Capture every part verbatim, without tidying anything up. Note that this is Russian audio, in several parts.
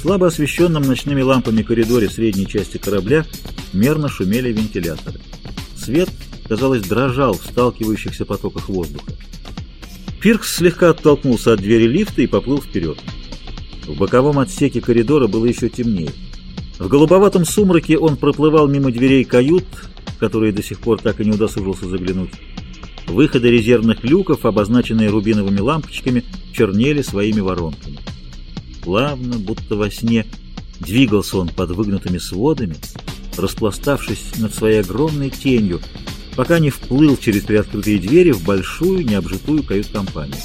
слабо освещенном ночными лампами коридоре средней части корабля мерно шумели вентиляторы. Свет, казалось, дрожал в сталкивающихся потоках воздуха. Пиркс слегка оттолкнулся от двери лифта и поплыл вперед. В боковом отсеке коридора было еще темнее. В голубоватом сумраке он проплывал мимо дверей кают, в которые до сих пор так и не удосужился заглянуть. Выходы резервных люков, обозначенные рубиновыми лампочками, чернели своими воронками. Плавно, будто во сне, двигался он под выгнутыми сводами, распластавшись над своей огромной тенью, пока не вплыл через приоткрытые двери в большую необжитую кают-компанию.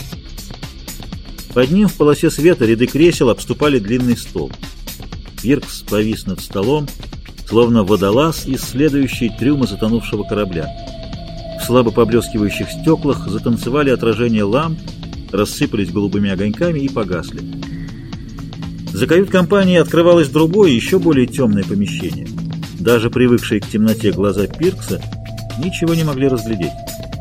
Под ним в полосе света ряды кресел обступали длинный стол. Пиркс повис над столом, словно водолаз, исследующий трюмы затонувшего корабля. В слабо поблескивающих стеклах затанцевали отражения ламп, рассыпались голубыми огоньками и погасли. За кают-компанией открывалось другое, еще более темное помещение. Даже привыкшие к темноте глаза Пиркса ничего не могли разглядеть.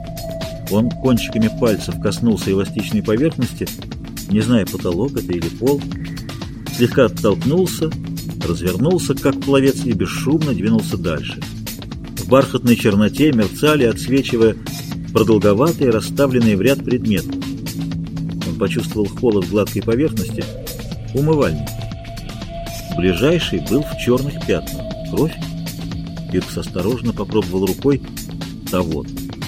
Он кончиками пальцев коснулся эластичной поверхности, не зная, потолок это или пол, слегка оттолкнулся, развернулся, как пловец, и бесшумно двинулся дальше. В бархатной черноте мерцали, отсвечивая, продолговатые, расставленные в ряд предметы. Он почувствовал холод гладкой поверхности. Умывальник. Ближайший был в черных пятнах. Кровь? Пиркс осторожно попробовал рукой. Да вот.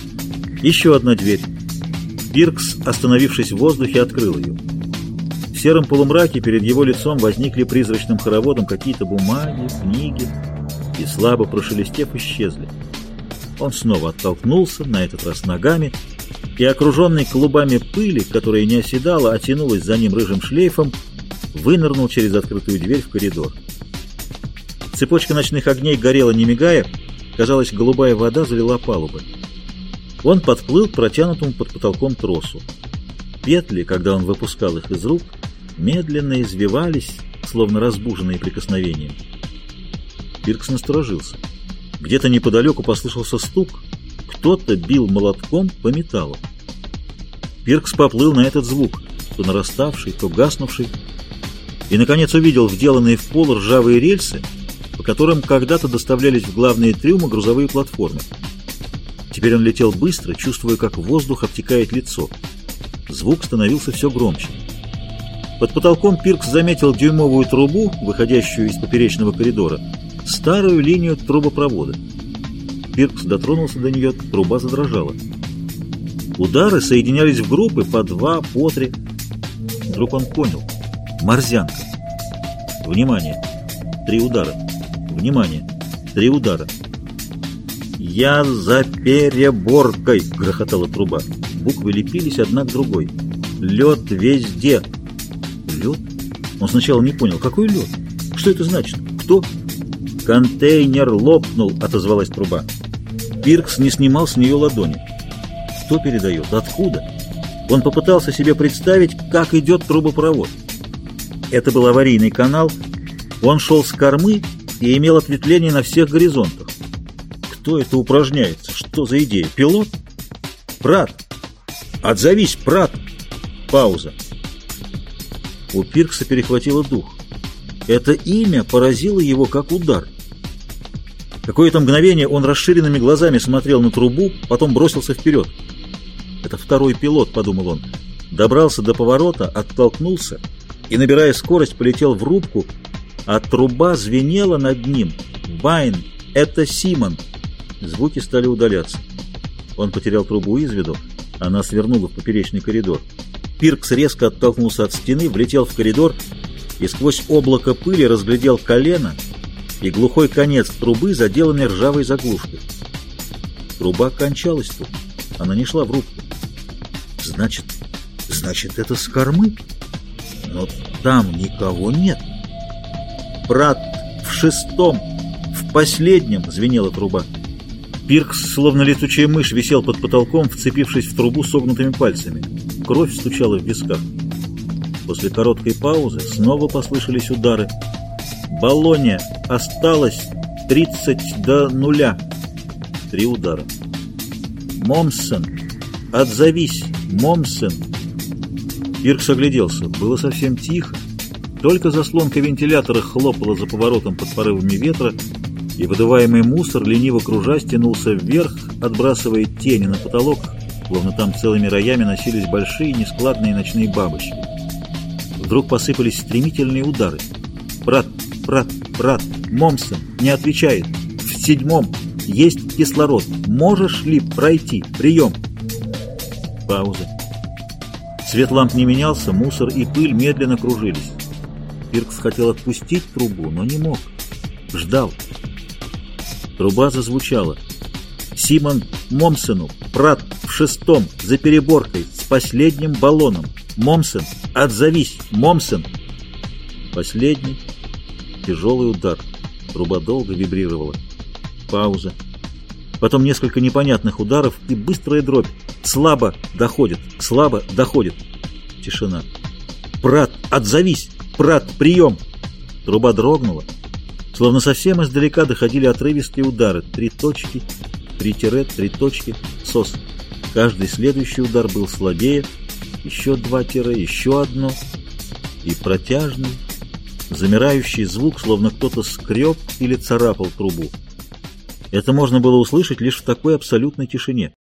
Еще одна дверь. Пиркс, остановившись в воздухе, открыл ее. В сером полумраке перед его лицом возникли призрачным хороводом какие-то бумаги, книги, и, слабо прошелестев, исчезли. Он снова оттолкнулся, на этот раз ногами, и, окруженный клубами пыли, которая не оседала, а тянулась за ним рыжим шлейфом, вынырнул через открытую дверь в коридор. Цепочка ночных огней горела, не мигая, казалось, голубая вода залила палубы. Он подплыл к протянутому под потолком тросу. Петли, когда он выпускал их из рук, медленно извивались, словно разбуженные прикосновением. Пиркс насторожился. Где-то неподалеку послышался стук. Кто-то бил молотком по металлу. Пиркс поплыл на этот звук, то нараставший, то гаснувший, и, наконец, увидел вделанные в пол ржавые рельсы, по которым когда-то доставлялись в главные трюмы грузовые платформы. Теперь он летел быстро, чувствуя, как воздух обтекает лицо. Звук становился все громче. Под потолком Пиркс заметил дюймовую трубу, выходящую из поперечного коридора, старую линию трубопровода. Пиркс дотронулся до нее, труба задрожала. Удары соединялись в группы по два, по три. Вдруг он понял. Морзянка. Внимание. Три удара. Внимание. Три удара. «Я за переборкой!» — грохотала труба. Буквы лепились одна к другой. «Лед везде!» «Лед?» Он сначала не понял. Какой лед? Что это значит? Кто? «Контейнер лопнул!» — отозвалась труба. Пиркс не снимал с нее ладони. Кто передает? Откуда? Он попытался себе представить, как идет трубопровод. Это был аварийный канал. Он шел с кормы и имел ответвление на всех горизонтах. Кто это упражняется? Что за идея? Пилот? Прат! Отзовись, Прат! Пауза. У Пиркса перехватило дух. Это имя поразило его как удар. Какое-то мгновение он расширенными глазами смотрел на трубу, потом бросился вперед. «Это второй пилот», — подумал он. Добрался до поворота, оттолкнулся и, набирая скорость, полетел в рубку, а труба звенела над ним. «Байн! Это Симон!» Звуки стали удаляться. Он потерял трубу из виду, она свернула в поперечный коридор. Пиркс резко оттолкнулся от стены, влетел в коридор и сквозь облако пыли разглядел колено и глухой конец трубы, заделанный ржавой заглушкой. Труба кончалась тут, она не шла в рубку. Значит, значит, это с кормы? Но там никого нет. «Брат, в шестом, в последнем!» — звенела труба. Пиркс, словно летучая мышь, висел под потолком, вцепившись в трубу согнутыми пальцами. Кровь стучала в висках. После короткой паузы снова послышались удары. «Болонья! Осталось тридцать до нуля!» Три удара. «Момсен! Отзовись! Момсен!» Пиркс огляделся. Было совсем тихо. Только заслонка вентилятора хлопала за поворотом под порывами ветра, и выдуваемый мусор, лениво кружась, тянулся вверх, отбрасывая тени на потолок, словно там целыми роями носились большие нескладные ночные бабочки. Вдруг посыпались стремительные удары. «Брат, брат, брат, Момсон не отвечает. В седьмом. Есть кислород. Можешь ли пройти? Прием!» Пауза. Свет ламп не менялся, мусор и пыль медленно кружились. Пиркс хотел отпустить трубу, но не мог. Ждал. Труба зазвучала. «Симон Момсену, брат, в шестом, за переборкой, с последним баллоном. Момсен, отзовись, Момсен!» Последний тяжелый удар. Труба долго вибрировала. Пауза. Потом несколько непонятных ударов и быстрая дробь. Слабо доходит, слабо доходит. Тишина. «Брат, отзовись! Брат, прием!» Труба дрогнула. Словно совсем издалека доходили отрывистые удары. Три точки, три тире, три точки, сос. Каждый следующий удар был слабее. Еще два тире, еще одно. И протяжный, замирающий звук, словно кто-то скреб или царапал трубу. Это можно было услышать лишь в такой абсолютной тишине.